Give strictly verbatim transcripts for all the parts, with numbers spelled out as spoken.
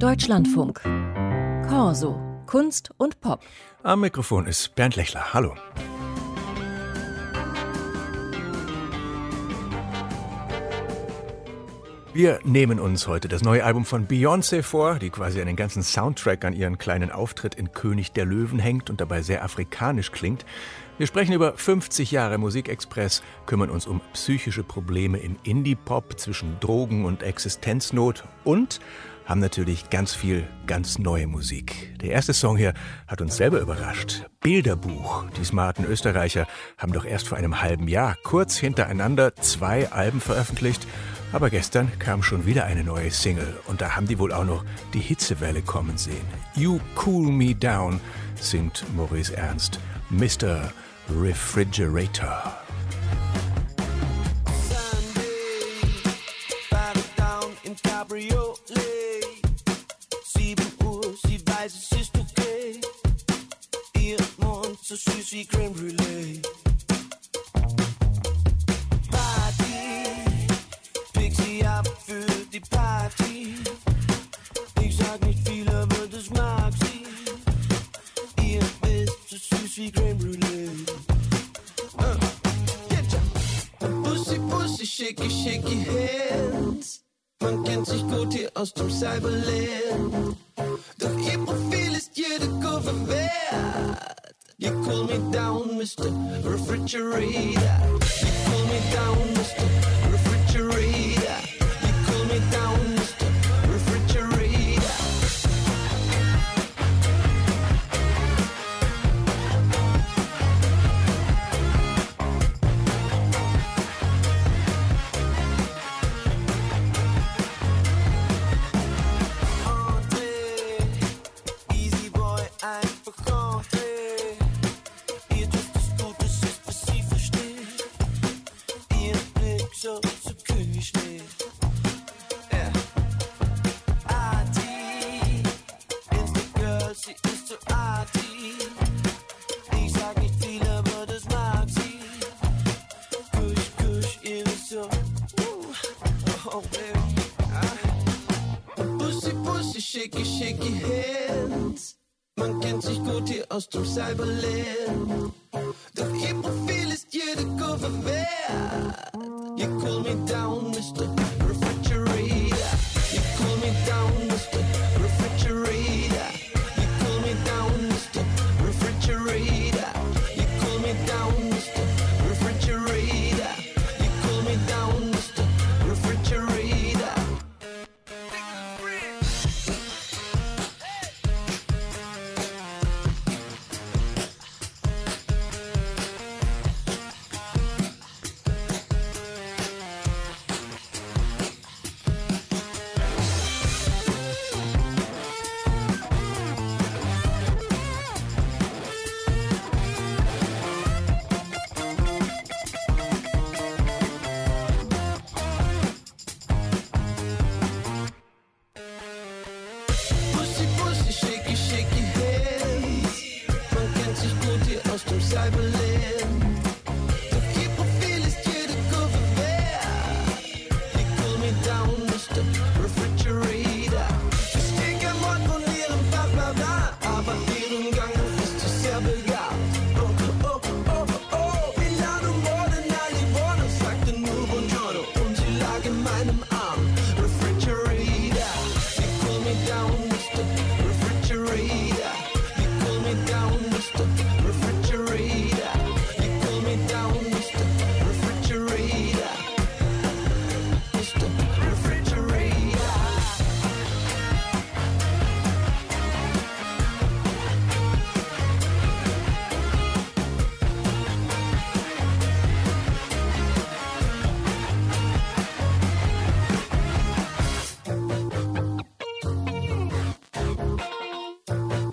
Deutschlandfunk. Corso. Kunst und Pop. Am Mikrofon ist Bernd Lechler. Hallo. Wir nehmen uns heute das neue Album von Beyoncé vor, die quasi einen ganzen Soundtrack an ihren kleinen Auftritt in König der Löwen hängt und dabei sehr afrikanisch klingt. Wir sprechen über fünfzig Jahre Musikexpress, kümmern uns um psychische Probleme im Indie-Pop zwischen Drogen und Existenznot und haben natürlich ganz viel, ganz neue Musik. Der erste Song hier hat uns selber überrascht. Bilderbuch. Die smarten Österreicher haben doch erst vor einem halben Jahr kurz hintereinander zwei Alben veröffentlicht. Aber gestern kam schon wieder eine neue Single und da haben die wohl auch noch die Hitzewelle kommen sehen. You Cool Me Down singt Maurice Ernst. Mister Refrigerator. So süß wie Creme Brûlée. Party, pick sie ab für die Party. Ich sag nicht viel, aber das mag sie. Ihr bist so süß wie Creme Brûlée. Uh, Pussy, Pussy, shaky, shaky hands. Man kennt sich gut hier aus dem Cyberland. Doch ihr Profil ist jede Kurve wert. You cool me down, Mister Refrigerator. You cool me down, Mister Refrigerator. You cool me down, Mister Refrigerator. Entree, easy boy, einfach Entree. So, so König steht. Yeah. Arty, Insta-Girl, sie ist so arty. Ich sag nicht viel, aber das mag sie. Kusch, kusch, ihr wisst so. Uh. Oh, baby. Ah. Pussy, Pussy, shaky, shaky hands. Man kennt sich gut hier aus dem Cyberland. Doch ihr Profil ist jede Kurve wert. You cool me down, Mister Refrigerator. You cool me down, Mister Refrigerator. You cool me down, Mister Refrigerator. You cool me down, Mister Refrigerator. You cool me down, Mister Refrigerator.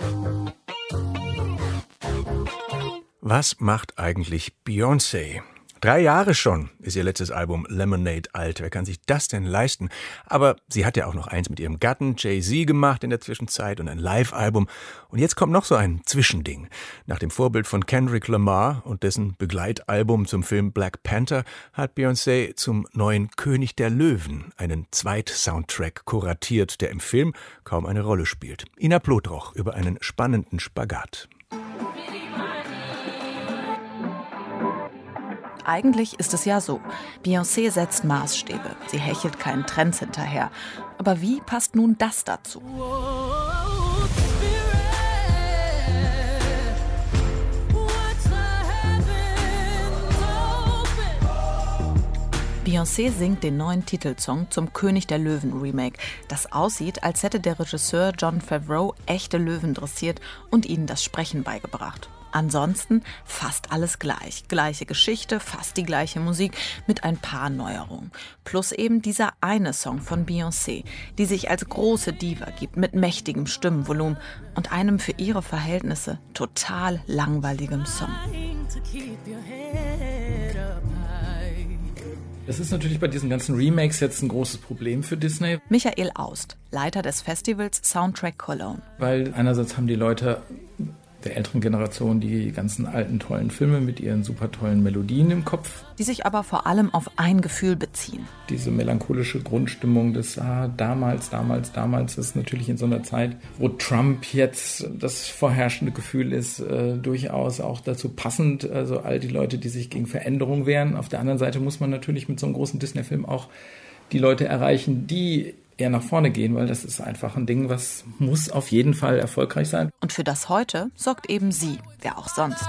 Was macht eigentlich Beyoncé? Drei Jahre schon ist ihr letztes Album Lemonade alt. Wer kann sich das denn leisten? Aber sie hat ja auch noch eins mit ihrem Gatten Jay-Z gemacht in der Zwischenzeit und ein Live-Album. Und jetzt kommt noch so ein Zwischending. Nach dem Vorbild von Kendrick Lamar und dessen Begleitalbum zum Film Black Panther hat Beyoncé zum neuen König der Löwen einen Zweit-Soundtrack kuratiert, der im Film kaum eine Rolle spielt. Ina Plotroch über einen spannenden Spagat. Eigentlich ist es ja so. Beyoncé setzt Maßstäbe. Sie hechelt keinen Trends hinterher. Aber wie passt nun das dazu? Beyoncé singt den neuen Titelsong zum König der Löwen Remake, das aussieht, als hätte der Regisseur Jon Favreau echte Löwen dressiert und ihnen das Sprechen beigebracht. Ansonsten fast alles gleich. Gleiche Geschichte, fast die gleiche Musik mit ein paar Neuerungen. Plus eben dieser eine Song von Beyoncé, die sich als große Diva gibt mit mächtigem Stimmenvolumen und einem für ihre Verhältnisse total langweiligem Song. Das ist natürlich bei diesen ganzen Remakes jetzt ein großes Problem für Disney. Michael Aust, Leiter des Festivals Soundtrack Cologne. Weil einerseits haben die Leute der älteren Generation die ganzen alten tollen Filme mit ihren super tollen Melodien im Kopf. Die sich aber vor allem auf ein Gefühl beziehen. Diese melancholische Grundstimmung des ah, damals, damals, damals ist natürlich in so einer Zeit, wo Trump jetzt das vorherrschende Gefühl ist, äh, durchaus auch dazu passend. Also all die Leute, die sich gegen Veränderung wehren. Auf der anderen Seite muss man natürlich mit so einem großen Disney-Film auch die Leute erreichen, die eher nach vorne gehen, weil das ist einfach ein Ding, was muss auf jeden Fall erfolgreich sein. Und für das Heute sorgt eben sie, wer auch sonst.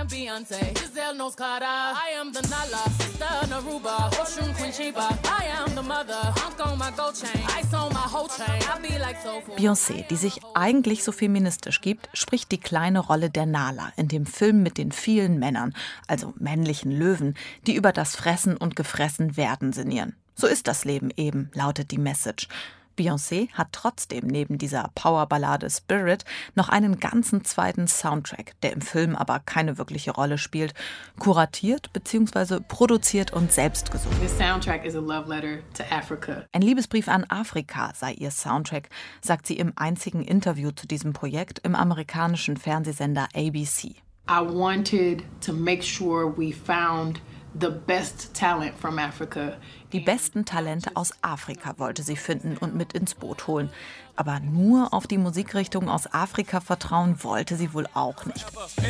Beyoncé, die sich eigentlich so feministisch gibt, spricht die kleine Rolle der Nala in dem Film mit den vielen Männern, also männlichen Löwen, die über das Fressen und Gefressenwerden sinnieren. So ist das Leben eben, lautet die Message. Beyoncé hat trotzdem neben dieser Powerballade Spirit noch einen ganzen zweiten Soundtrack, der im Film aber keine wirkliche Rolle spielt, kuratiert bzw. produziert und selbst gesungen. This soundtrack is a love letter to Africa. Ein Liebesbrief an Afrika sei ihr Soundtrack, sagt sie im einzigen Interview zu diesem Projekt im amerikanischen Fernsehsender A B C. I wanted to make sure we found the best talent from Africa. Die besten Talente aus Afrika wollte sie finden und mit ins Boot holen. Aber nur auf die Musikrichtung aus Afrika vertrauen wollte sie wohl auch nicht.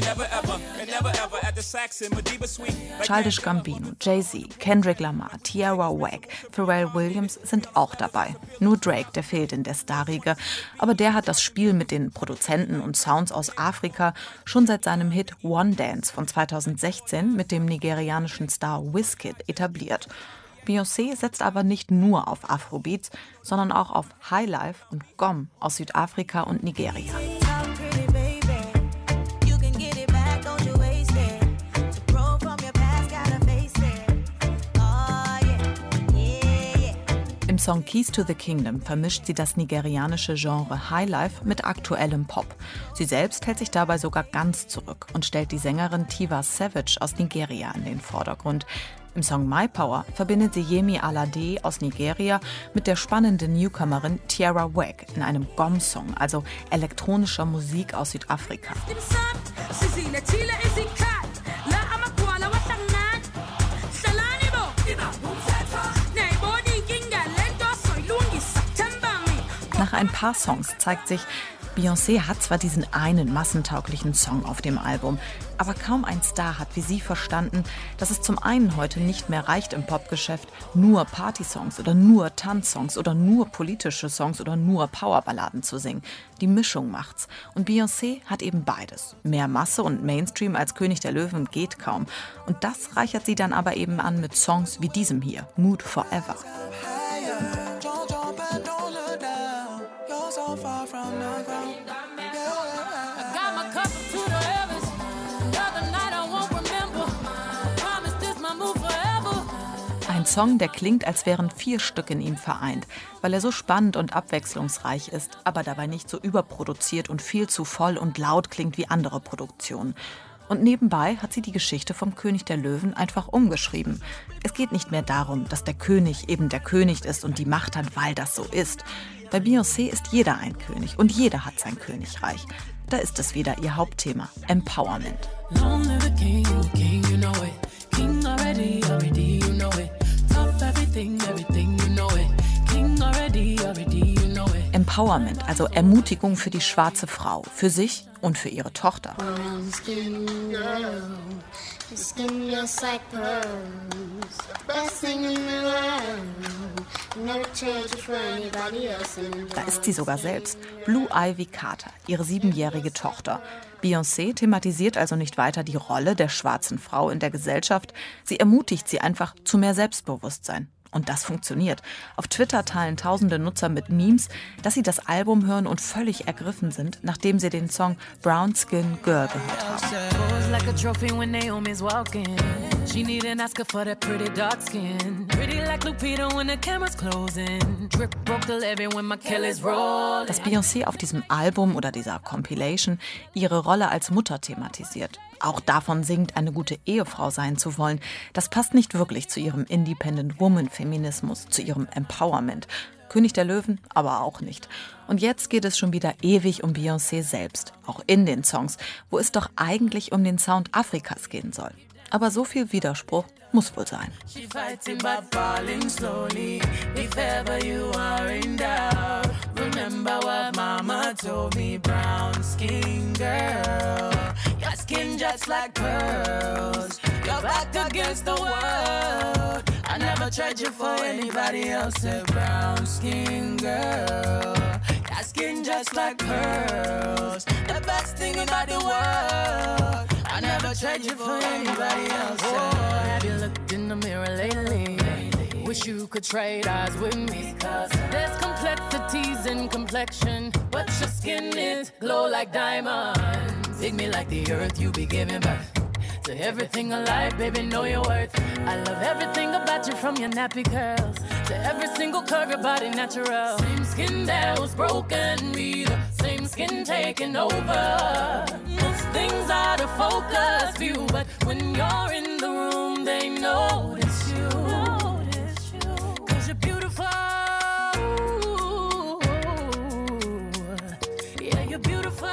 Childish Gambino, Jay-Z, Kendrick Lamar, Tierra Whack, Pharrell Williams sind auch dabei. Nur Drake, der fehlt in der Starriege. Aber der hat das Spiel mit den Produzenten und Sounds aus Afrika schon seit seinem Hit One Dance von zweitausendsechzehn mit dem nigerianischen Star Wizkid etabliert. Beyoncé setzt aber nicht nur auf Afrobeats, sondern auch auf Highlife und Gom aus Südafrika und Nigeria. Im Song Keys to the Kingdom vermischt sie das nigerianische Genre Highlife mit aktuellem Pop. Sie selbst hält sich dabei sogar ganz zurück und stellt die Sängerin Tiwa Savage aus Nigeria in den Vordergrund. Im Song My Power verbindet sie Yemi Alade aus Nigeria mit der spannenden Newcomerin Tierra Whack in einem Gom-Song, also elektronischer Musik aus Südafrika. Nach ein paar Songs zeigt sich, Beyoncé hat zwar diesen einen massentauglichen Song auf dem Album, aber kaum ein Star hat wie sie verstanden, dass es zum einen heute nicht mehr reicht im Popgeschäft, nur Partysongs oder nur Tanzsongs oder nur politische Songs oder nur Powerballaden zu singen. Die Mischung macht's. Und Beyoncé hat eben beides. Mehr Masse und Mainstream als König der Löwen geht kaum. Und das reichert sie dann aber eben an mit Songs wie diesem hier, Mood Forever. Ein Song, der klingt, als wären vier Stück in ihm vereint, weil er so spannend und abwechslungsreich ist, aber dabei nicht so überproduziert und viel zu voll und laut klingt wie andere Produktionen. Und nebenbei hat sie die Geschichte vom König der Löwen einfach umgeschrieben. Es geht nicht mehr darum, dass der König eben der König ist und die Macht hat, weil das so ist. Bei Beyoncé ist jeder ein König und jeder hat sein Königreich. Da ist es wieder ihr Hauptthema, Empowerment. Long live the king, king, you know it. King already, already, you know it. Top everything, everything, you know it. King already, already, you know it. Empowerment, also Ermutigung für die schwarze Frau, für sich und für ihre Tochter. Brown skin girl, your skin just like pearls. Best thing in the world. Never trade you for anybody else in the world. Da ist sie sogar selbst, Blue Ivy Carter, ihre siebenjährige Tochter. Beyoncé thematisiert also nicht weiter die Rolle der schwarzen Frau in der Gesellschaft. Sie ermutigt sie einfach zu mehr Selbstbewusstsein. Und das funktioniert. Auf Twitter teilen tausende Nutzer mit Memes, dass sie das Album hören und völlig ergriffen sind, nachdem sie den Song Brown Skin Girl gehört haben. Pose like a trophy when Naomi's walking. She needn't ask her for that pretty dark skin. Pretty like Lupita when the camera's closing. Drip broke the levee when my Kelly's rolling. Dass Beyoncé auf diesem Album oder dieser Compilation ihre Rolle als Mutter thematisiert. Auch davon singt, eine gute Ehefrau sein zu wollen. Das passt nicht wirklich zu ihrem Independent-Woman-Feminismus, zu ihrem Empowerment. König der Löwen aber auch nicht. Und jetzt geht es schon wieder ewig um Beyoncé selbst, auch in den Songs, wo es doch eigentlich um den Sound Afrikas gehen soll. Aber so viel Widerspruch muss wohl sein. She fighting but falling slowly. If ever you are in doubt, remember what mama told me. Brown skin girl, your skin just like pearls. You're back against the world. I never tried you for anybody else. A brown skin girl, your skin just like pearls. The best thing about the world. I never tried you for anybody else. Oh, have you looked in the mirror lately? Wish you could trade eyes with me. Cause there's complexities in complexion, but your skin is glow like diamonds. Dig me like the earth, you be giving birth to everything alive, baby, know your worth. I love everything about you, from your nappy curls to every single curve, your body natural. Same skin that was broken, be the same skin taking over. Most things out of focus view, but when you're in the room, they notice you. Notice you. Cause you're beautiful. Yeah, you're beautiful.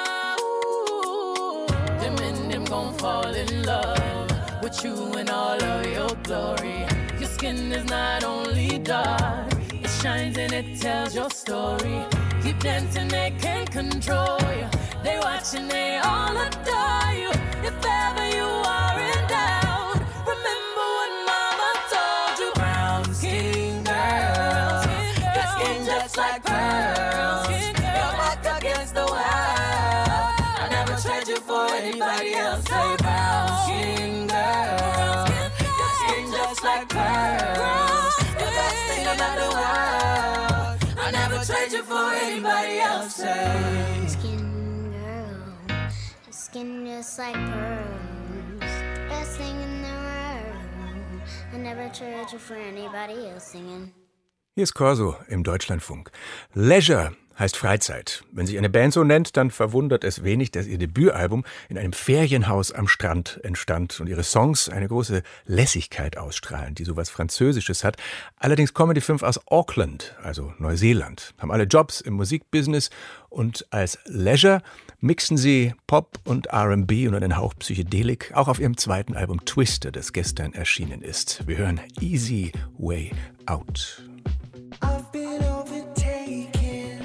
Them and them gon' fall in love with you in all of your glory. Your skin is not only dark, it shines and it tells your story. Keep dancing, they can't control you. They watch and they all adore you. If ever you are in doubt, remember what mama told you. Brown skin girl, your skin just like pearls. You're back against the world. I never tried you for anybody else. Say brown skin girl, your skin just like pearls. The best thing about the world. I never tried you for anybody else. Say Skin girl, your skin just like pearls. Best thing in the world. I never trade you for anybody else singing. Hier ist Corso im Deutschlandfunk. Leisure heißt Freizeit. Wenn sich eine Band so nennt, dann verwundert es wenig, dass ihr Debütalbum in einem Ferienhaus am Strand entstand und ihre Songs eine große Lässigkeit ausstrahlen, die sowas Französisches hat. Allerdings kommen die fünf aus Auckland, also Neuseeland, haben alle Jobs im Musikbusiness und als Leisure mixen sie Pop und R and B und einen Hauch Psychedelik, auch auf ihrem zweiten Album Twister, das gestern erschienen ist. Wir hören Easy Way Out. I've been overtaken.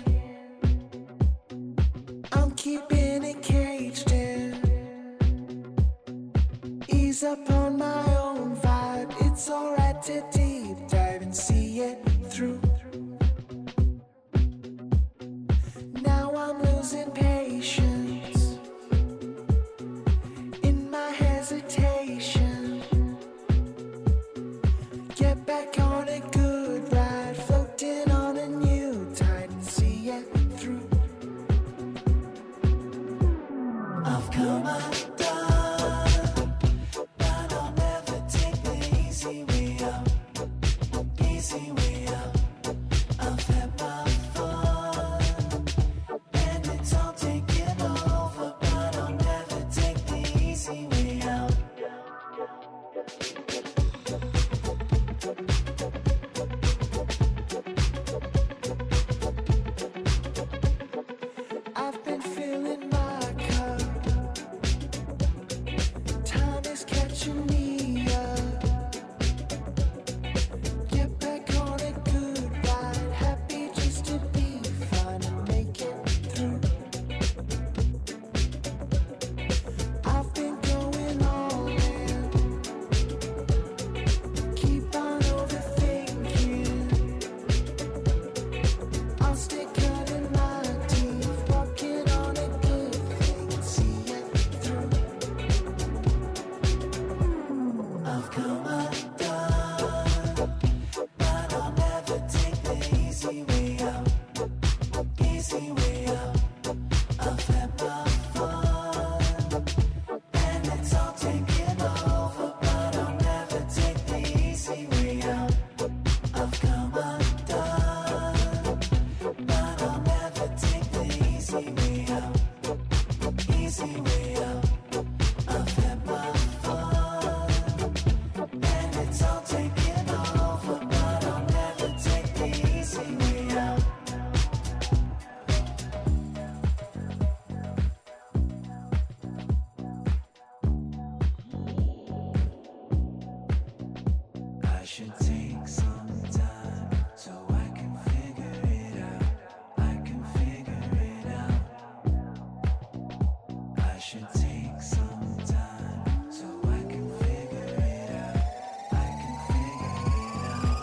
I'm keeping it caged in. Ease up on my own vibe. It's alright to deep dive and see it through. Now I'm losing patience in my hesitation. Get back on a good ride, floating on a new tide and see it through. I've come undone, but I'll never take the easy way out. Easy way out. I've had my fun, and it's all taken. I've been filling my cup. Time is catching me up. Get back on a good ride. Happy just to be fine and make it through. I've been going all in. Keep on overthinking. I'll stay cutting my teeth, walking on a good thing and see it through. I've come undone, but I'll never take the easy way out. Easy way out. I've had my fun, and it's all taken over, but I'll never take the easy way out. I've come undone, but I'll never take the easy way out. Easy way out. I've had my fun, and it's all taken over, but I'll never take the easy way out. I should take some time so I can figure it out. I can figure it out. I should take some time so I can figure it out. I can figure it out.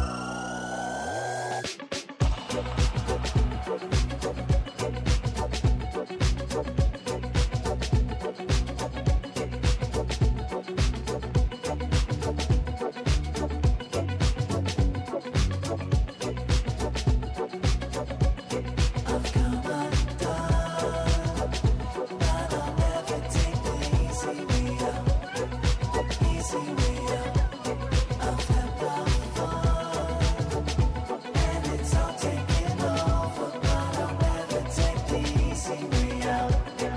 I've come undone, but I'll never take the easy way out. Easy way out. I've had my fun, and it's all taken over, but I'll never take the easy way out.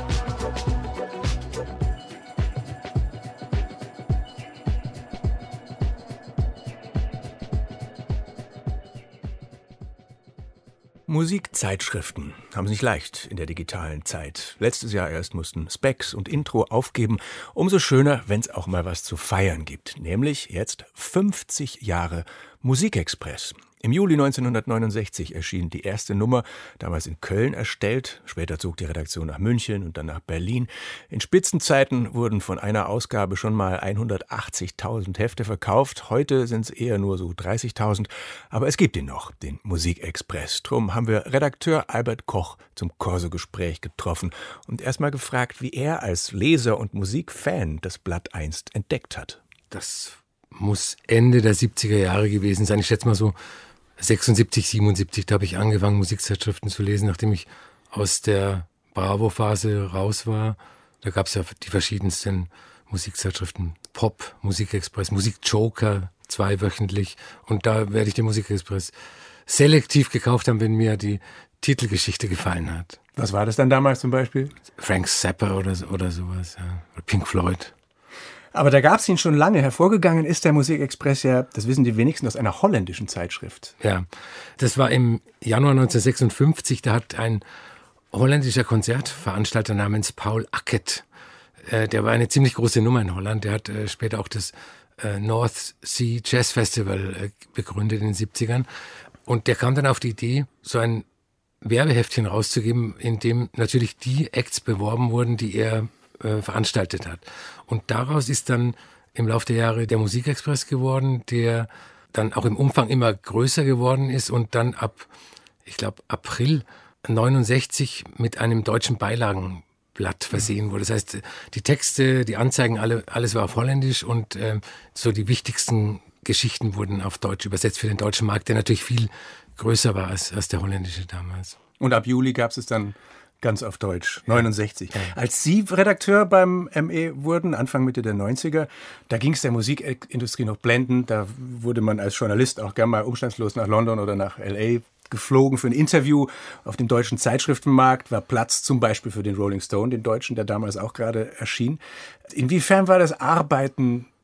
Musikzeitschriften haben es nicht leicht in der digitalen Zeit. Letztes Jahr erst mussten Specs und Intro aufgeben. Umso schöner, wenn es auch mal was zu feiern gibt. Nämlich jetzt fünfzig Jahre Musikexpress. Im Juli neunzehnhundertneunundsechzig erschien die erste Nummer, damals in Köln erstellt. Später zog die Redaktion nach München und dann nach Berlin. In Spitzenzeiten wurden von einer Ausgabe schon mal hundertachtzigtausend Hefte verkauft. Heute sind es eher nur so dreißigtausend. Aber es gibt ihn noch, den Musikexpress. Drum haben wir Redakteur Albert Koch zum Corso-Gespräch getroffen und erstmal gefragt, wie er als Leser und Musikfan das Blatt einst entdeckt hat. Das muss Ende der siebziger Jahre gewesen sein. Ich schätze mal so sechsundsiebzig, siebenundsiebzig, da habe ich angefangen, Musikzeitschriften zu lesen, nachdem ich aus der Bravo-Phase raus war. Da gab es ja die verschiedensten Musikzeitschriften. Pop, Musikexpress, Musikjoker, zweiwöchentlich. Und da werde ich den Musikexpress selektiv gekauft haben, wenn mir die Titelgeschichte gefallen hat. Was war das dann damals zum Beispiel? Frank Zappa oder, oder sowas, ja. Oder Pink Floyd. Aber da gab es ihn schon lange. Hervorgegangen ist der Musikexpress ja, das wissen die wenigsten, aus einer holländischen Zeitschrift. Ja, das war im Januar neunzehnhundertsechsundfünfzig. Da hat ein holländischer Konzertveranstalter namens Paul Ackett, äh, der war eine ziemlich große Nummer in Holland. Der hat äh, später auch das äh, North Sea Jazz Festival äh, begründet in den siebzigern. Und der kam dann auf die Idee, so ein Werbeheftchen rauszugeben, in dem natürlich die Acts beworben wurden, die er äh, veranstaltet hat. Und daraus ist dann im Laufe der Jahre der Musikexpress geworden, der dann auch im Umfang immer größer geworden ist und dann ab, ich glaube, April neunundsechzig mit einem deutschen Beilagenblatt versehen wurde. Das heißt, die Texte, die Anzeigen, alle, alles war auf Holländisch und äh, so die wichtigsten Geschichten wurden auf Deutsch übersetzt für den deutschen Markt, der natürlich viel größer war als, als der holländische damals. Und ab Juli gab es es dann ganz auf Deutsch, neunundsechzig. Ja. Als Sie Redakteur beim M E wurden, Anfang Mitte der neunziger, da ging es der Musikindustrie noch blendend. Da wurde man als Journalist auch gerne mal umstandslos nach London oder nach L A geflogen für ein Interview auf dem deutschen Zeitschriftenmarkt, war Platz zum Beispiel für den Rolling Stone, den Deutschen, der damals auch gerade erschien. Inwiefern war das Arbeiten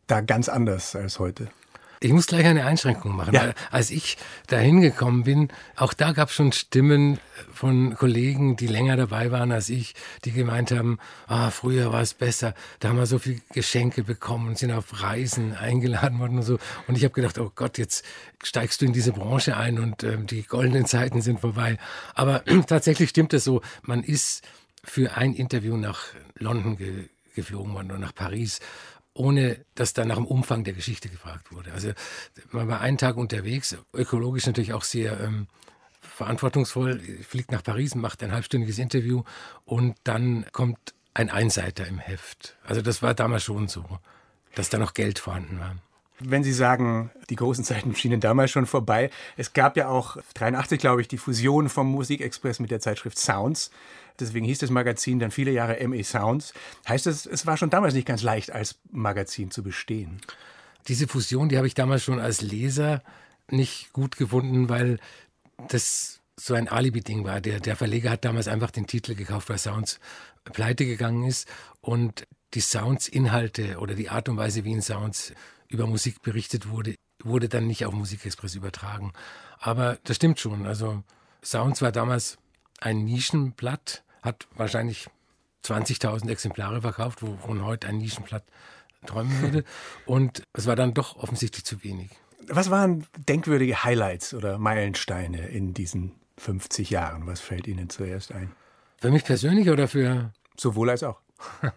da ganz anders als heute? Ich muss gleich eine Einschränkung machen. Ja. Als ich da hingekommen bin, auch da gab es schon Stimmen von Kollegen, die länger dabei waren als ich, die gemeint haben, ah, früher war es besser, da haben wir so viel Geschenke bekommen und sind auf Reisen eingeladen worden und so. Und ich habe gedacht, oh Gott, jetzt steigst du in diese Branche ein und äh, die goldenen Zeiten sind vorbei. Aber tatsächlich stimmt es so, man ist für ein Interview nach London ge- geflogen worden oder nach Paris, ohne dass da nach dem Umfang der Geschichte gefragt wurde. Also man war einen Tag unterwegs, ökologisch natürlich auch sehr ähm, verantwortungsvoll, fliegt nach Paris, macht ein halbstündiges Interview und dann kommt ein Einseiter im Heft. Also das war damals schon so, dass da noch Geld vorhanden war. Wenn Sie sagen, die großen Zeiten schienen damals schon vorbei. Es gab ja auch dreiundachtzig, glaube ich, die Fusion vom Musikexpress mit der Zeitschrift Sounds. Deswegen hieß das Magazin dann viele Jahre M E Sounds. Heißt das, es war schon damals nicht ganz leicht, als Magazin zu bestehen? Diese Fusion, die habe ich damals schon als Leser nicht gut gefunden, weil das so ein Alibi-Ding war. Der, der Verleger hat damals einfach den Titel gekauft, weil Sounds pleite gegangen ist. Und die Sounds-Inhalte oder die Art und Weise, wie in Sounds über Musik berichtet wurde, wurde dann nicht auf Musikexpress übertragen. Aber das stimmt schon. Also Sounds war damals ein Nischenblatt, hat wahrscheinlich zwanzigtausend Exemplare verkauft, wovon heute ein Nischenblatt träumen würde. Und es war dann doch offensichtlich zu wenig. Was waren denkwürdige Highlights oder Meilensteine in diesen fünfzig Jahren? Was fällt Ihnen zuerst ein? Für mich persönlich oder für... Sowohl als auch.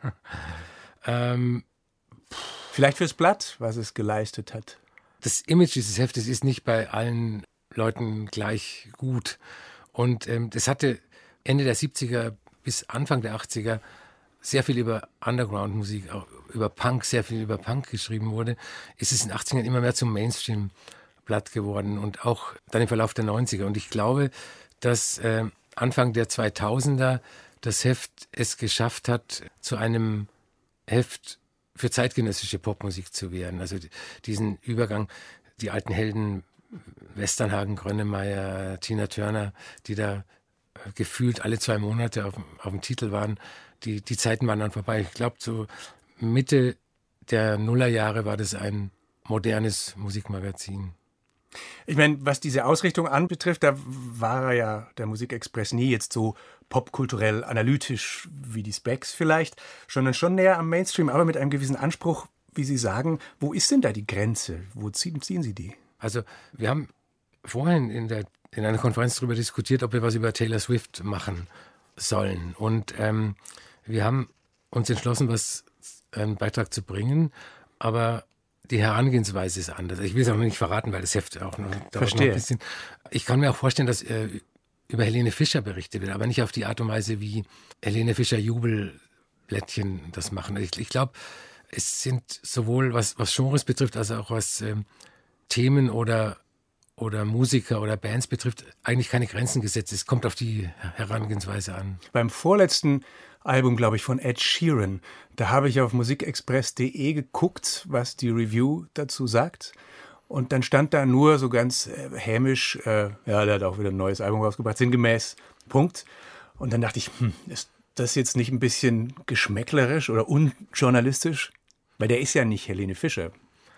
ähm, Vielleicht fürs Blatt, was es geleistet hat. Das Image dieses Heftes ist nicht bei allen Leuten gleich gut. Und ähm, das hatte Ende der siebziger bis Anfang der achtziger sehr viel über Underground-Musik, auch über Punk, sehr viel über Punk geschrieben wurde, ist es in den achtzigern immer mehr zum Mainstream-Blatt geworden und auch dann im Verlauf der neunziger. Und ich glaube, dass äh, Anfang der zweitausender das Heft es geschafft hat, zu einem Heft für zeitgenössische Popmusik zu werden. Also diesen Übergang, die alten Helden Westernhagen, Grönemeyer, Tina Turner, die da gefühlt alle zwei Monate auf, auf dem Titel waren, die, die Zeiten waren dann vorbei. Ich glaube, so Mitte der Nullerjahre war das ein modernes Musikmagazin. Ich meine, was diese Ausrichtung anbetrifft, da war ja der Musikexpress nie jetzt so popkulturell analytisch wie die Specs vielleicht, sondern schon näher am Mainstream, aber mit einem gewissen Anspruch, wie Sie sagen. Wo ist denn da die Grenze? Wo ziehen, ziehen Sie die? Also wir haben vorhin in, der, in einer Konferenz darüber diskutiert, ob wir was über Taylor Swift machen sollen. Und ähm, wir haben uns entschlossen, was einen Beitrag zu bringen, aber die Herangehensweise ist anders. Ich will es auch noch nicht verraten, weil das Heft auch noch, dauert noch ein bisschen. Ich kann mir auch vorstellen, dass äh, über Helene Fischer berichtet wird, aber nicht auf die Art und Weise, wie Helene Fischer Jubelblättchen das machen. Ich, ich glaube, es sind sowohl was, was Genres betrifft, als auch was ähm, Themen oder, oder Musiker oder Bands betrifft, eigentlich keine Grenzen gesetzt. Es kommt auf die Herangehensweise an. Beim vorletzten Album, glaube ich, von Ed Sheeran, da habe ich auf musikexpress punkt de geguckt, was die Review dazu sagt. Und dann stand da nur so ganz äh, hämisch, äh, ja, der hat auch wieder ein neues Album rausgebracht, sinngemäß, Punkt. Und dann dachte ich, hm, ist das jetzt nicht ein bisschen geschmäcklerisch oder unjournalistisch? Weil der ist ja nicht Helene Fischer.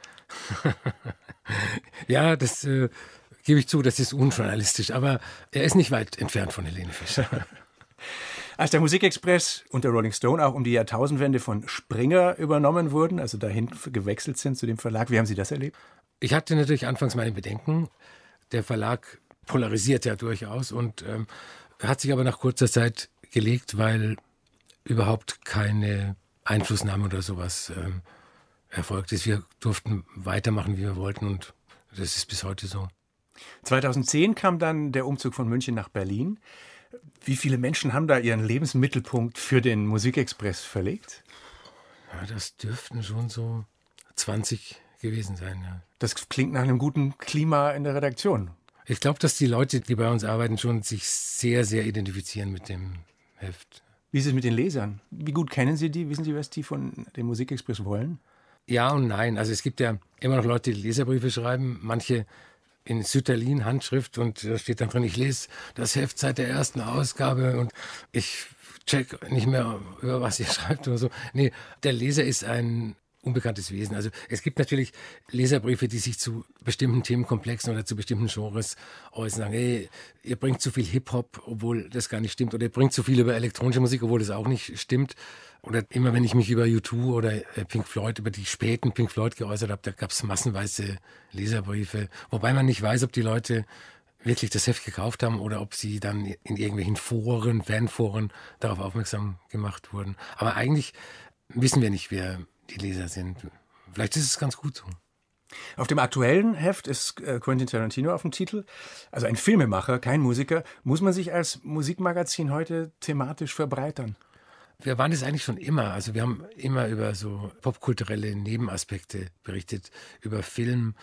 Ja, das äh, gebe ich zu, das ist unjournalistisch, aber er ist nicht weit entfernt von Helene Fischer. Als der Musikexpress und der Rolling Stone auch um die Jahrtausendwende von Springer übernommen wurden, also dahin gewechselt sind zu dem Verlag, wie haben Sie das erlebt? Ich hatte natürlich anfangs meine Bedenken. Der Verlag polarisiert ja durchaus und ähm, hat sich aber nach kurzer Zeit gelegt, weil überhaupt keine Einflussnahme oder sowas ähm, erfolgt ist. Wir durften weitermachen, wie wir wollten und das ist bis heute so. zweitausendzehn kam dann der Umzug von München nach Berlin. Wie viele Menschen haben da ihren Lebensmittelpunkt für den Musikexpress verlegt? Ja, das dürften schon so zwanzig gewesen sein, ja. Das klingt nach einem guten Klima in der Redaktion. Ich glaube, dass die Leute, die bei uns arbeiten, schon sich sehr, sehr identifizieren mit dem Heft. Wie ist es mit den Lesern? Wie gut kennen Sie die? Wissen Sie, was die von dem Musikexpress wollen? Ja und nein. Also es gibt ja immer noch Leute, die Leserbriefe schreiben, manche in Sütterlin Handschrift und da steht dann drin, ich lese das Heft seit der ersten Ausgabe und ich check nicht mehr, über was ihr schreibt oder so. Nee, der Leser ist ein unbekanntes Wesen. Also es gibt natürlich Leserbriefe, die sich zu bestimmten Themenkomplexen oder zu bestimmten Genres äußern, sagen, hey, ihr bringt zu viel Hip-Hop, obwohl das gar nicht stimmt, oder ihr bringt zu viel über elektronische Musik, obwohl das auch nicht stimmt. Oder immer, wenn ich mich über U zwei oder Pink Floyd, über die späten Pink Floyd geäußert habe, da gab es massenweise Leserbriefe, wobei man nicht weiß, ob die Leute wirklich das Heft gekauft haben oder ob sie dann in irgendwelchen Foren, Fanforen darauf aufmerksam gemacht wurden. Aber eigentlich wissen wir nicht, wer die Leser sind. Vielleicht ist es ganz gut so. Auf dem aktuellen Heft ist äh, Quentin Tarantino auf dem Titel. Also ein Filmemacher, kein Musiker. Muss man sich als Musikmagazin heute thematisch verbreitern? Wir waren das eigentlich schon immer. Also wir haben immer über so popkulturelle Nebenaspekte berichtet, über Film,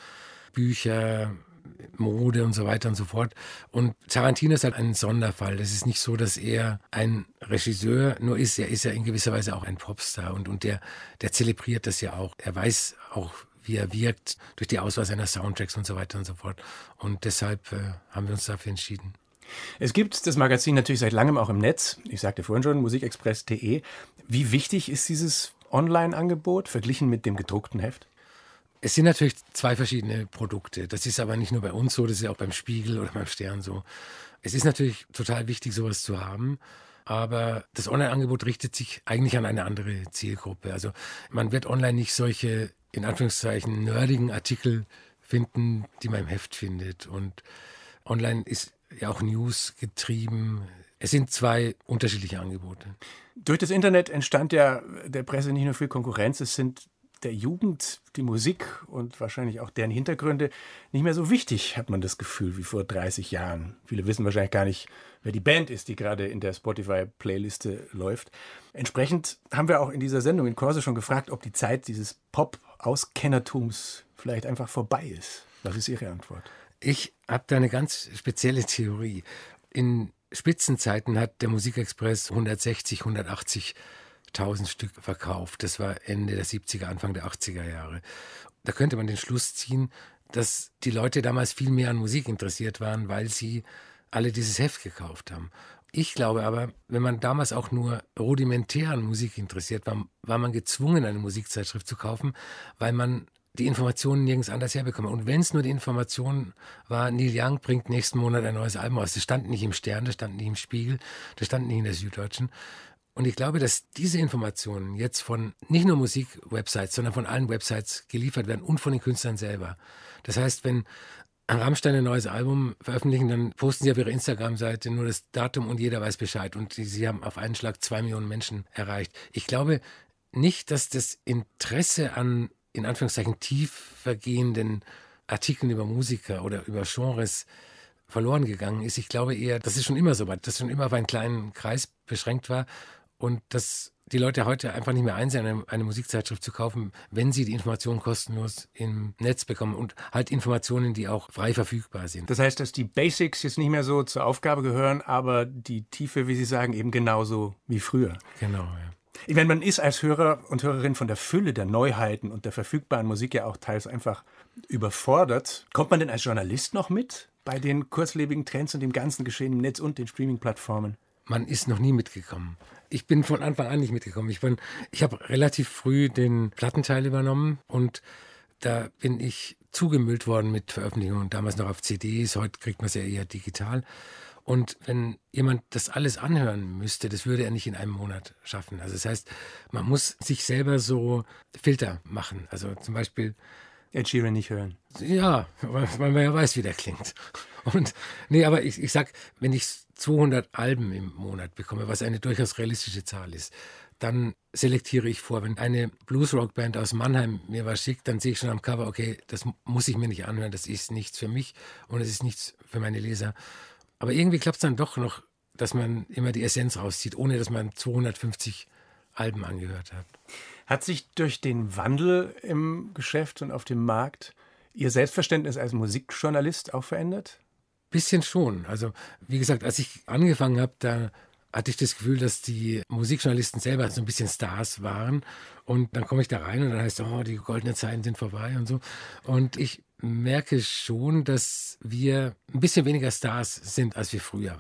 Bücher, Mode und so weiter und so fort. Und Tarantino ist halt ein Sonderfall. Das ist nicht so, dass er ein Regisseur nur ist. Er ist ja in gewisser Weise auch ein Popstar und, und der, der zelebriert das ja auch. Er weiß auch, wie er wirkt durch die Auswahl seiner Soundtracks und so weiter und so fort. Und deshalb äh, haben wir uns dafür entschieden. Es gibt das Magazin natürlich seit langem auch im Netz. Ich sagte vorhin schon, musikexpress punkt de. Wie wichtig ist dieses Online-Angebot verglichen mit dem gedruckten Heft? Es sind natürlich zwei verschiedene Produkte. Das ist aber nicht nur bei uns so, das ist ja auch beim Spiegel oder beim Stern so. Es ist natürlich total wichtig, sowas zu haben, aber das Online-Angebot richtet sich eigentlich an eine andere Zielgruppe. Also man wird online nicht solche, in Anführungszeichen, nerdigen Artikel finden, die man im Heft findet. Und online ist ja auch News getrieben. Es sind zwei unterschiedliche Angebote. Durch das Internet entstand ja der Presse nicht nur viel Konkurrenz, es sind der Jugend die Musik und wahrscheinlich auch deren Hintergründe nicht mehr so wichtig, hat man das Gefühl, wie vor dreißig Jahren. Viele wissen wahrscheinlich gar nicht, wer die Band ist, die gerade in der Spotify-Playliste läuft. Entsprechend haben wir auch in dieser Sendung in Corso schon gefragt, ob die Zeit dieses Pop-Auskennertums vielleicht einfach vorbei ist. Was ist Ihre Antwort? Ich habe da eine ganz spezielle Theorie. In Spitzenzeiten hat der Musikexpress hundertsechzig, hundertachtzig tausend Stück verkauft. Das war Ende der siebziger, Anfang der achtziger Jahre. Da könnte man den Schluss ziehen, dass die Leute damals viel mehr an Musik interessiert waren, weil sie alle dieses Heft gekauft haben. Ich glaube aber, wenn man damals auch nur rudimentär an Musik interessiert war, war man gezwungen, eine Musikzeitschrift zu kaufen, weil man die Informationen nirgends anders herbekommen. Und wenn es nur die Information war, Neil Young bringt nächsten Monat ein neues Album aus, das stand nicht im Stern, das stand nicht im Spiegel, das stand nicht in der Süddeutschen. Und ich glaube, dass diese Informationen jetzt von nicht nur Musik-Websites, sondern von allen Websites geliefert werden und von den Künstlern selber. Das heißt, wenn Rammstein ein neues Album veröffentlichen, dann posten sie auf ihrer Instagram-Seite nur das Datum und jeder weiß Bescheid. Und sie haben auf einen Schlag zwei Millionen Menschen erreicht. Ich glaube nicht, dass das Interesse an, in Anführungszeichen, tief vergehenden Artikeln über Musiker oder über Genres verloren gegangen ist. Ich glaube eher, das ist schon immer so weit, dass es schon immer auf einen kleinen Kreis beschränkt war. Und dass die Leute heute einfach nicht mehr einsehen, eine, eine Musikzeitschrift zu kaufen, wenn sie die Informationen kostenlos im Netz bekommen und halt Informationen, die auch frei verfügbar sind. Das heißt, dass die Basics jetzt nicht mehr so zur Aufgabe gehören, aber die Tiefe, wie Sie sagen, eben genauso wie früher. Genau, ja. Ich meine, man ist als Hörer und Hörerin von der Fülle der Neuheiten und der verfügbaren Musik ja auch teils einfach überfordert. Kommt man denn als Journalist noch mit bei den kurzlebigen Trends und dem ganzen Geschehen im Netz und den Streaming-Plattformen? Man ist noch nie mitgekommen. Ich bin von Anfang an nicht mitgekommen. Ich bin, ich habe relativ früh den Plattenteil übernommen und da bin ich zugemüllt worden mit Veröffentlichungen. Damals noch auf C Ds, heute kriegt man es ja eher digital. Und wenn jemand das alles anhören müsste, das würde er nicht in einem Monat schaffen. Also das heißt, man muss sich selber so Filter machen. Also zum Beispiel Ed Sheeran nicht hören. Ja, weil man ja weiß, wie der klingt. Und nee, aber ich, ich sag, wenn ich zweihundert Alben im Monat bekomme, was eine durchaus realistische Zahl ist, dann selektiere ich vor. Wenn eine Bluesrock-Band aus Mannheim mir was schickt, dann sehe ich schon am Cover, okay, das muss ich mir nicht anhören, das ist nichts für mich und es ist nichts für meine Leser. Aber irgendwie klappt es dann doch noch, dass man immer die Essenz rauszieht, ohne dass man zweihundertfünfzig Alben angehört hat. Hat sich durch den Wandel im Geschäft und auf dem Markt Ihr Selbstverständnis als Musikjournalist auch verändert? Bisschen schon. Also wie gesagt, als ich angefangen habe, da hatte ich das Gefühl, dass die Musikjournalisten selber so ein bisschen Stars waren. Und dann komme ich da rein und dann heißt es, oh, die goldenen Zeiten sind vorbei und so. Und ich merke schon, dass wir ein bisschen weniger Stars sind, als wir früher waren.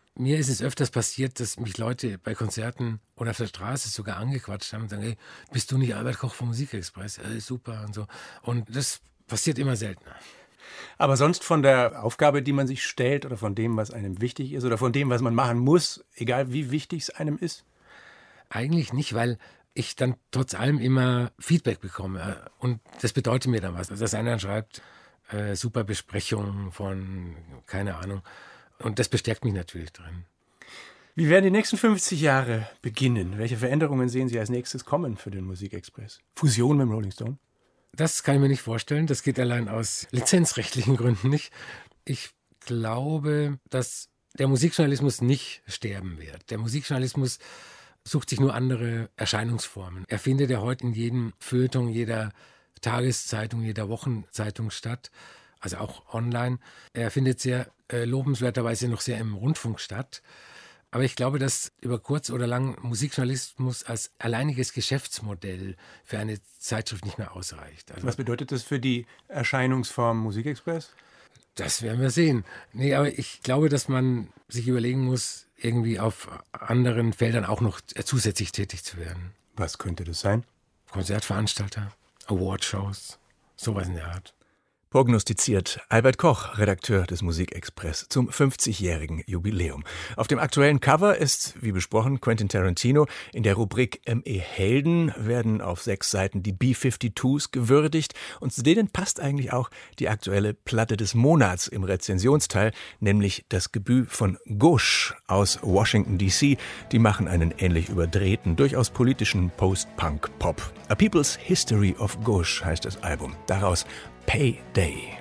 Mir ist es öfters passiert, dass mich Leute bei Konzerten oder auf der Straße sogar angequatscht haben und sagen, hey, bist du nicht Albert Koch vom Musikexpress? Äh, super und so. Und das passiert immer seltener. Aber sonst von der Aufgabe, die man sich stellt oder von dem, was einem wichtig ist oder von dem, was man machen muss, egal wie wichtig es einem ist? Eigentlich nicht, weil ich dann trotz allem immer Feedback bekomme. Und das bedeutet mir dann was. Also, dass einer schreibt, äh, super Besprechung von, keine Ahnung. Und das bestärkt mich natürlich drin. Wie werden die nächsten fünfzig Jahre beginnen? Welche Veränderungen sehen Sie als nächstes kommen für den Musikexpress? Fusion mit dem Rolling Stone? Das kann ich mir nicht vorstellen. Das geht allein aus lizenzrechtlichen Gründen nicht. Ich glaube, dass der Musikjournalismus nicht sterben wird. Der Musikjournalismus sucht sich nur andere Erscheinungsformen. Er findet ja heute in jedem Feuilleton, jeder Tageszeitung, jeder Wochenzeitung statt, also auch online. Er findet sehr äh, lobenswerterweise noch sehr im Rundfunk statt. Aber ich glaube, dass über kurz oder lang Musikjournalismus als alleiniges Geschäftsmodell für eine Zeitschrift nicht mehr ausreicht. Also, was bedeutet das für die Erscheinungsform Musikexpress? Das werden wir sehen. Nee, aber ich glaube, dass man sich überlegen muss, irgendwie auf anderen Feldern auch noch zusätzlich tätig zu werden. Was könnte das sein? Konzertveranstalter, Awardshows, sowas in der Art. Prognostiziert Albert Koch, Redakteur des Musikexpress, zum fünfzigjährigen Jubiläum. Auf dem aktuellen Cover ist, wie besprochen, Quentin Tarantino. In der Rubrik M E Helden werden auf sechs Seiten die B zweiundfünfzigs gewürdigt. Und zu denen passt eigentlich auch die aktuelle Platte des Monats im Rezensionsteil, nämlich das Debüt von Gush aus Washington D C. Die machen einen ähnlich überdrehten, durchaus politischen Post-Punk-Pop. A People's History of Gush heißt das Album. Daraus Payday.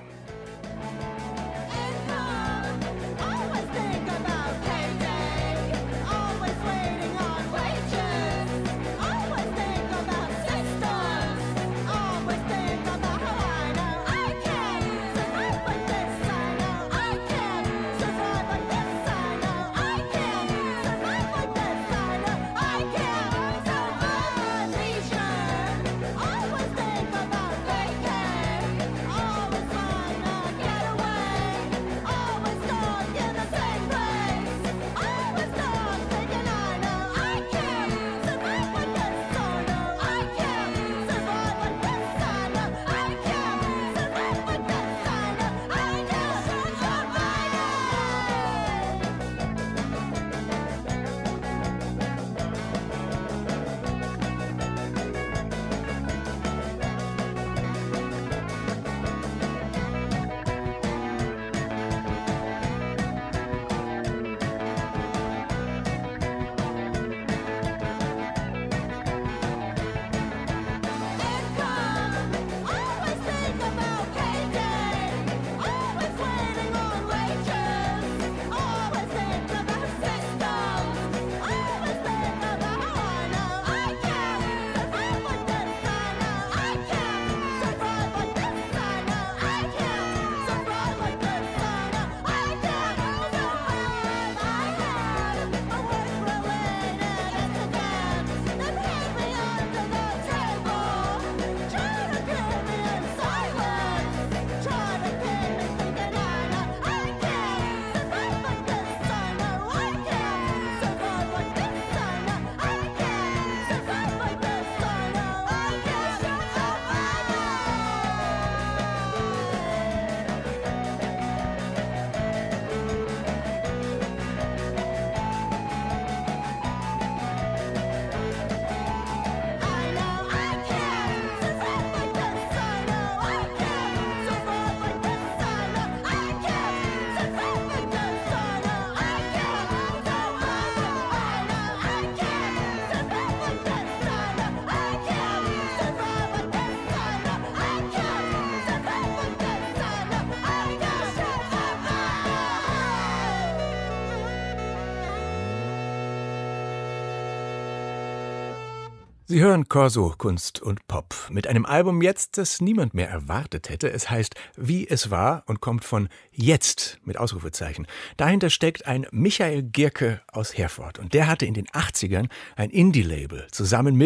Sie hören Corso, Kunst und Pop. Mit einem Album jetzt, das niemand mehr erwartet hätte. Es heißt Wie es war und kommt von Jetzt mit Ausrufezeichen. Dahinter steckt ein Michael Gierke aus Herford. Und der hatte in den achtzigern ein Indie-Label zusammen mit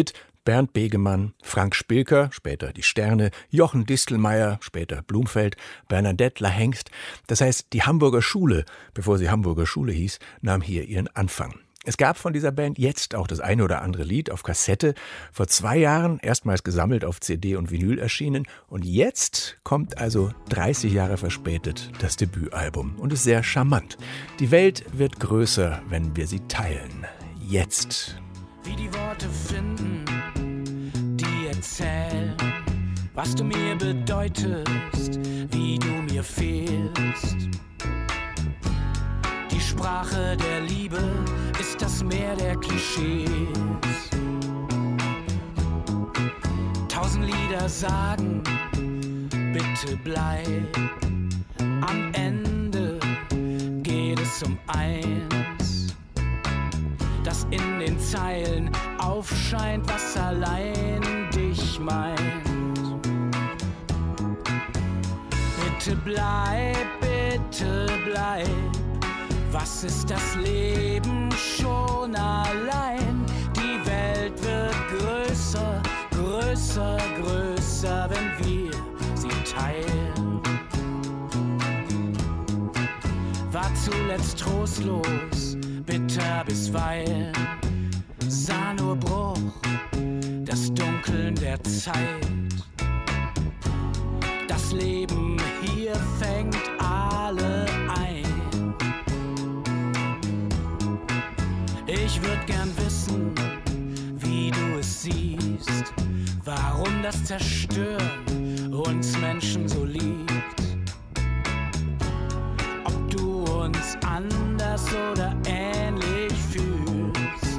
Bernd Begemann, Frank Spilker, später die Sterne, Jochen Distelmeier, später Blumfeld, Bernadette Lahengst. Das heißt, die Hamburger Schule, bevor sie Hamburger Schule hieß, nahm hier ihren Anfang. Es gab von dieser Band jetzt auch das eine oder andere Lied auf Kassette. Vor zwei Jahren erstmals gesammelt auf C D und Vinyl erschienen. Und jetzt kommt also dreißig Jahre verspätet das Debütalbum. Und ist sehr charmant. Die Welt wird größer, wenn wir sie teilen. Jetzt. Wie die Worte finden, die erzählen, was du mir bedeutest, wie du mir fehlst. Die Sprache der Liebe ist das Meer der Klischees. Tausend Lieder sagen, bitte bleib. Am Ende geht es um eins, das in den Zeilen aufscheint, was allein dich meint. Bitte bleib, bitte bleib. Was ist das Leben schon allein? Die Welt wird größer, größer, größer, wenn wir sie teilen. War zuletzt trostlos, bitter bisweilen, sah nur Bruch, das Dunkeln der Zeit. Das Leben hier fängt alle ein. Ich würd gern wissen, wie du es siehst, warum das Zerstören uns Menschen so liegt. Ob du uns anders oder ähnlich fühlst.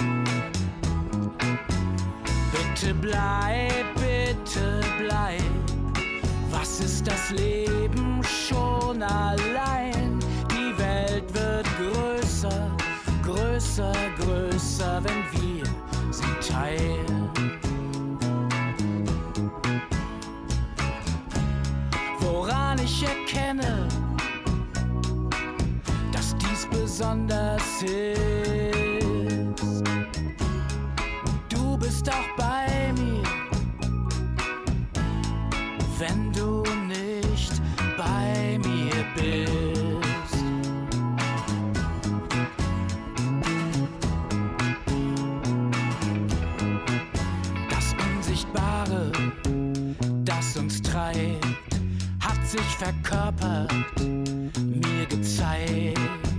Bitte bleib, bitte bleib. Was ist das Leben schon allein? Die Welt wird größer, größer, größer, wenn wir sie teilen. Woran ich erkenne, dass dies besonders ist. Du bist auch bei mir, wenn du nicht bei mir bist. Das Unsichtbare, das uns treibt, hat sich verkörpert, mir gezeigt.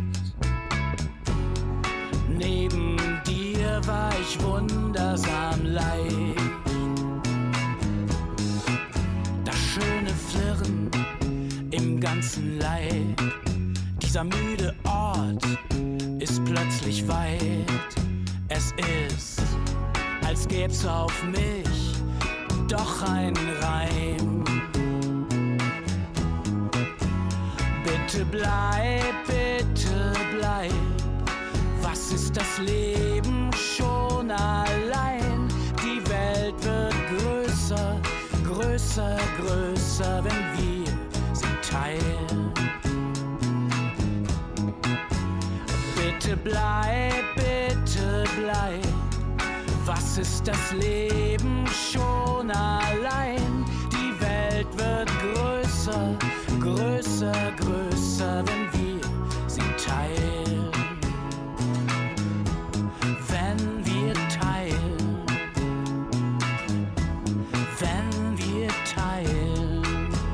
Neben dir war ich wundersam leicht. Das schöne Flirren im ganzen Leib. Dieser müde Ort ist plötzlich weit. Es ist, als gäb's auf mich doch ein Reim. Bitte bleib, bitte bleib. Was ist das Leben schon allein? Die Welt wird größer, größer, größer, wenn wir sie teilen. Bitte bleib, bitte bleib. Was ist das Leben schon allein? Die Welt wird größer, größer, größer, wenn wir sie teilen. Wenn wir teilen. Wenn wir teilen.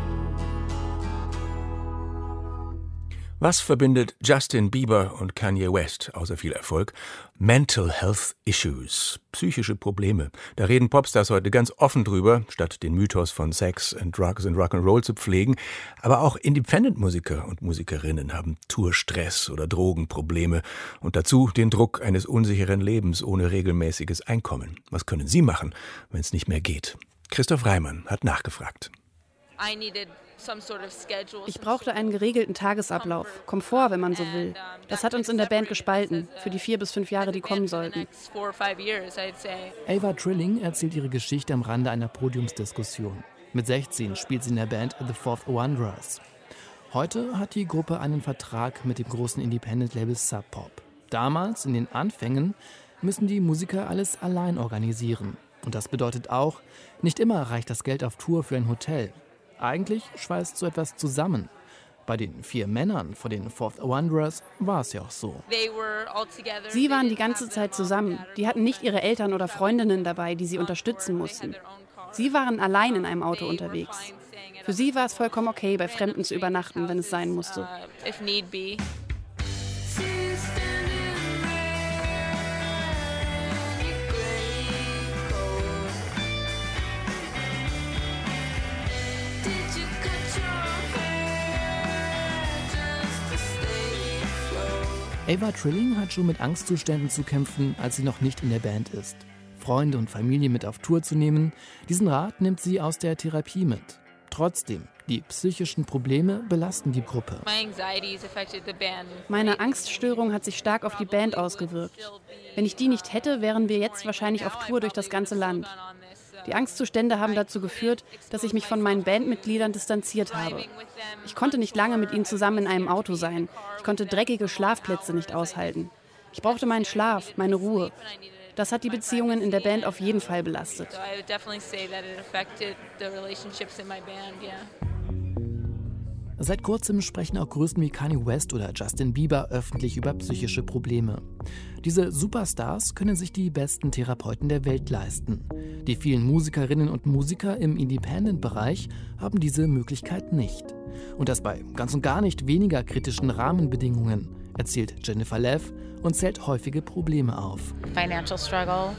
Was verbindet Justin Bieber und Kanye West außer viel Erfolg? Mental Health Issues, psychische Probleme. Da reden Popstars heute ganz offen drüber, statt den Mythos von Sex and Drugs and Rock'n'Roll zu pflegen. Aber auch Independent-Musiker und Musikerinnen haben Tourstress oder Drogenprobleme und dazu den Druck eines unsicheren Lebens ohne regelmäßiges Einkommen. Was können Sie machen, wenn es nicht mehr geht? Christoph Reimann hat nachgefragt. Ich brauchte einen geregelten Tagesablauf, Komfort, wenn man so will. Das hat uns in der Band gespalten, für die vier bis fünf Jahre, die kommen sollten. Ava Trilling erzählt ihre Geschichte am Rande einer Podiumsdiskussion. Mit sechzehn spielt sie in der Band The Fourth Wanderers. Heute hat die Gruppe einen Vertrag mit dem großen Independent-Label Sub Pop. Damals, in den Anfängen, müssen die Musiker alles allein organisieren. Und das bedeutet auch, nicht immer reicht das Geld auf Tour für ein Hotel. Eigentlich schweißt so etwas zusammen. Bei den vier Männern von den Fourth Wanderers war es ja auch so. Sie waren die ganze Zeit zusammen. Die hatten nicht ihre Eltern oder Freundinnen dabei, die sie unterstützen mussten. Sie waren allein in einem Auto unterwegs. Für sie war es vollkommen okay, bei Fremden zu übernachten, wenn es sein musste. Ava Trilling hat schon mit Angstzuständen zu kämpfen, als sie noch nicht in der Band ist. Freunde und Familie mit auf Tour zu nehmen, diesen Rat nimmt sie aus der Therapie mit. Trotzdem, die psychischen Probleme belasten die Gruppe. Meine Angststörung hat sich stark auf die Band ausgewirkt. Wenn ich die nicht hätte, wären wir jetzt wahrscheinlich auf Tour durch das ganze Land. Die Angstzustände haben dazu geführt, dass ich mich von meinen Bandmitgliedern distanziert habe. Ich konnte nicht lange mit ihnen zusammen in einem Auto sein. Ich konnte dreckige Schlafplätze nicht aushalten. Ich brauchte meinen Schlaf, meine Ruhe. Das hat die Beziehungen in der Band auf jeden Fall belastet. Seit kurzem sprechen auch Größen wie Kanye West oder Justin Bieber öffentlich über psychische Probleme. Diese Superstars können sich die besten Therapeuten der Welt leisten. Die vielen Musikerinnen und Musiker im Independent-Bereich haben diese Möglichkeit nicht. Und das bei ganz und gar nicht weniger kritischen Rahmenbedingungen, erzählt Jennifer Lev und zählt häufige Probleme auf. Financial struggle.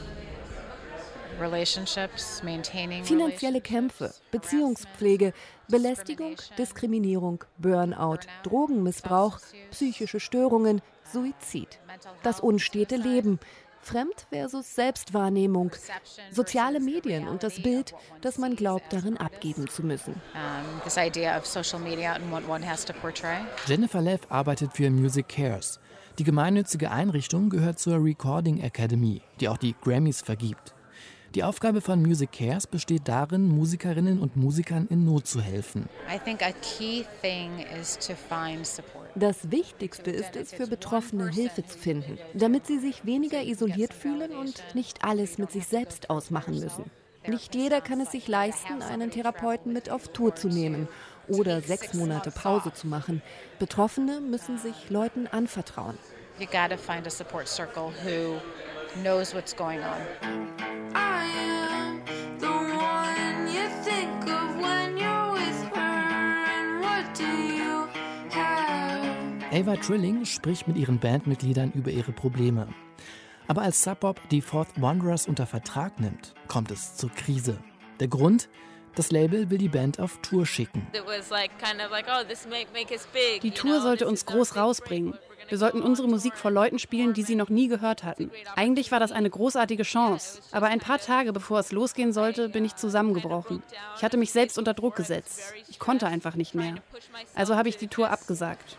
Finanzielle Kämpfe, Beziehungspflege, Belästigung, Diskriminierung, Burnout, Drogenmissbrauch, psychische Störungen, Suizid. Das unstete Leben, Fremd- versus Selbstwahrnehmung, soziale Medien und das Bild, das man glaubt, darin abgeben zu müssen. Jennifer Lev arbeitet für Music Cares. Die gemeinnützige Einrichtung gehört zur Recording Academy, die auch die Grammys vergibt. Die Aufgabe von Music Cares besteht darin, Musikerinnen und Musikern in Not zu helfen. Das Wichtigste ist es, für Betroffene Hilfe zu finden, damit sie sich weniger isoliert fühlen und nicht alles mit sich selbst ausmachen müssen. Nicht jeder kann es sich leisten, einen Therapeuten mit auf Tour zu nehmen oder sechs Monate Pause zu machen. Betroffene müssen sich Leuten anvertrauen. You gotta find a support circle who knows what's going on. I am the one you think of when you're with her. And what do you have? Ava Trilling spricht mit ihren Bandmitgliedern über ihre Probleme. Aber als Sub Pop die Fourth Wanderers unter Vertrag nimmt, kommt es zur Krise. Der Grund? Das Label will die Band auf Tour schicken. Die Tour sollte uns groß rausbringen. Wir sollten unsere Musik vor Leuten spielen, die sie noch nie gehört hatten. Eigentlich war das eine großartige Chance. Aber ein paar Tage bevor es losgehen sollte, bin ich zusammengebrochen. Ich hatte mich selbst unter Druck gesetzt. Ich konnte einfach nicht mehr. Also habe ich die Tour abgesagt.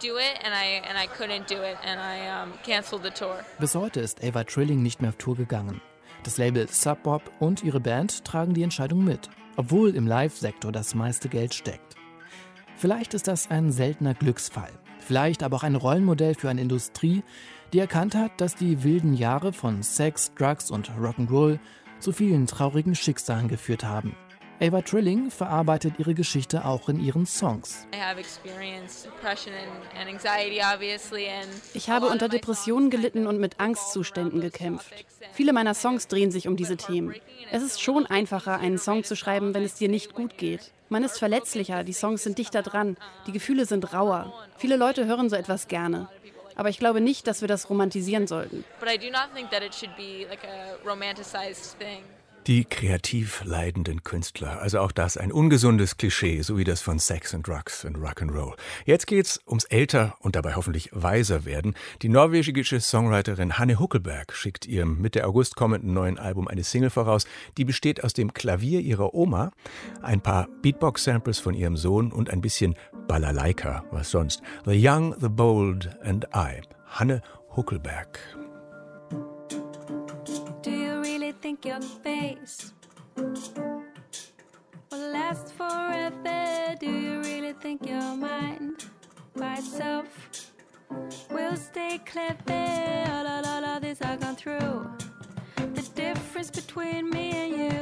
Bis heute ist Ava Trilling nicht mehr auf Tour gegangen. Das Label Sub Pop und ihre Band tragen die Entscheidung mit, obwohl im Live-Sektor das meiste Geld steckt. Vielleicht ist das ein seltener Glücksfall. Vielleicht aber auch ein Rollenmodell für eine Industrie, die erkannt hat, dass die wilden Jahre von Sex, Drugs und Rock'n'Roll zu vielen traurigen Schicksalen geführt haben. Ava Trilling verarbeitet ihre Geschichte auch in ihren Songs. Ich habe unter Depressionen gelitten und mit Angstzuständen gekämpft. Viele meiner Songs drehen sich um diese Themen. Es ist schon einfacher, einen Song zu schreiben, wenn es dir nicht gut geht. Man ist verletzlicher, die Songs sind dichter dran, die Gefühle sind rauer. Viele Leute hören so etwas gerne. Aber ich glaube nicht, dass wir das romantisieren sollten. Die kreativ leidenden Künstler, also auch das ein ungesundes Klischee, so wie das von Sex and Drugs und Rock'n'Roll. Jetzt geht's ums älter und dabei hoffentlich weiser werden. Die norwegische Songwriterin Hanne Hukkelberg schickt ihrem Mitte August kommenden neuen Album eine Single voraus. Die besteht aus dem Klavier ihrer Oma, ein paar Beatbox-Samples von ihrem Sohn und ein bisschen Balalaika, was sonst. The Young, the Bold and I. Hanne Hukkelberg. Think your face will last forever. Do you really think your mind by itself will stay clever? All, all, all of this I've gone through. The difference between me and you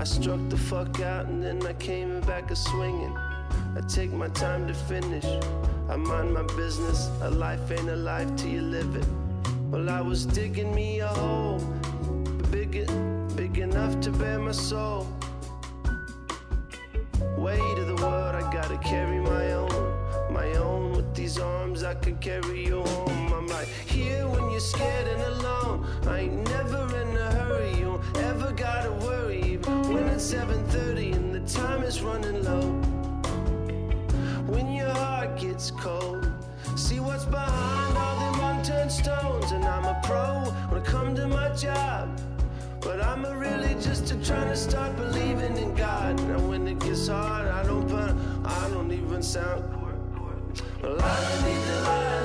I struck the fuck out and then I came back a swinging. I take my time to finish. I mind my business. A life ain't a life till you live it. Well, I was digging me a hole, big, big enough to bear my soul. Weight of the world, I gotta carry my own, my own. With these arms, I can carry you home. I'm right here when you're scared and alone. I ain't never in a hurry. You don't ever gotta worry, even when it's seven thirty and the time is running low. When your heart gets cold, see what's behind all them unturned stones. And I'm a pro when I come to my job, but I'm a really just a trying to start believing in God. Now when it gets hard, I don't burn, I don't even sound. Well, I don't need the light.